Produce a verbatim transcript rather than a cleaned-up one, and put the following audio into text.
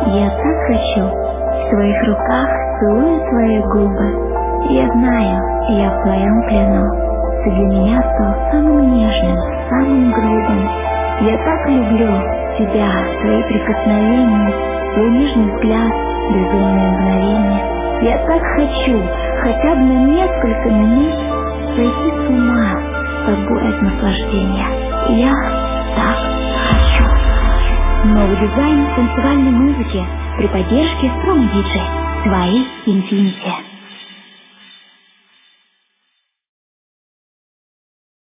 Я так хочу, в твоих руках целую твои губы. Я знаю, я в твоем плену. Ты для меня стал самым нежным, самым грубым. Я так люблю тебя, твои прикосновения, твой нежный взгляд, безумные мгновения. Я так хочу, хотя бы на несколько минут, сойти с ума с тобой от наслаждения. Я так хочу. Новый дизайн танцевальной музыки при поддержке Strong ди джей. Твои Infinity.